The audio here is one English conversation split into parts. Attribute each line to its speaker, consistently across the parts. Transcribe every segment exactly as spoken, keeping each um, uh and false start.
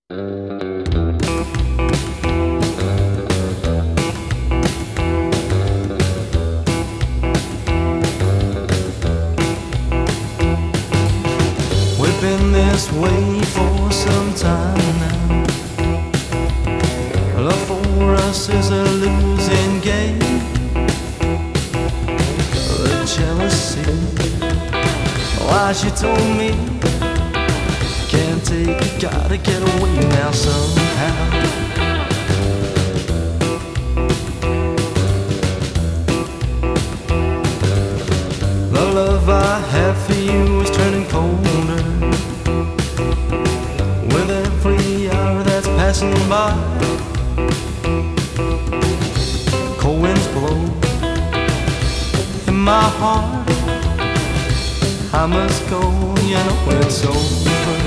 Speaker 1: We've been this way for some time now. Love for us is a losing game. The jealousy, why she told me, can't take it, gotta get away now somehow. The love I have for you is turning colder with every hour that's passing by. Cold winds blow in my heart, I must go, you know it's over.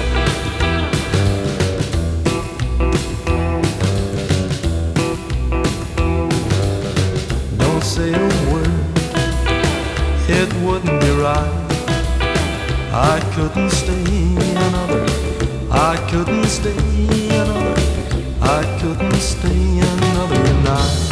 Speaker 1: Don't say a word, it wouldn't be right. I couldn't stay another, I couldn't stay another, I couldn't stay another night.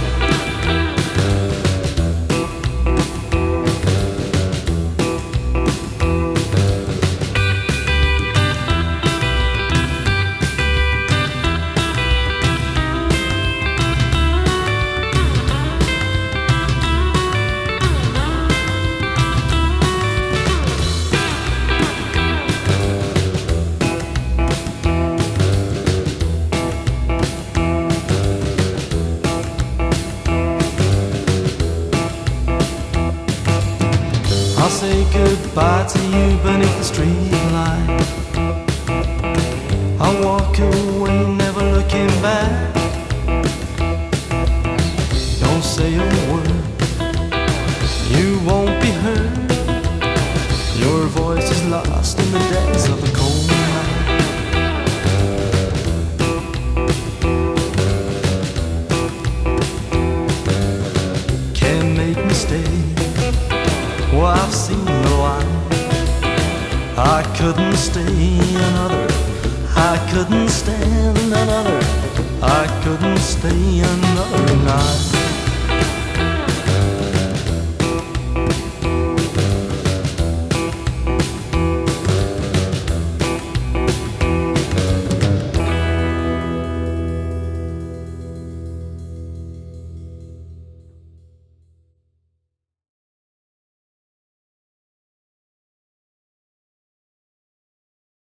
Speaker 1: I'll say goodbye to you beneath the streetlight. I'll walk away, never looking back. Don't say a word, you won't be heard. Your voice is lost in the depths of a cold night. Can't make me stay, well, I've seen the light. I couldn't stay another, I couldn't stand another, I couldn't stay another night.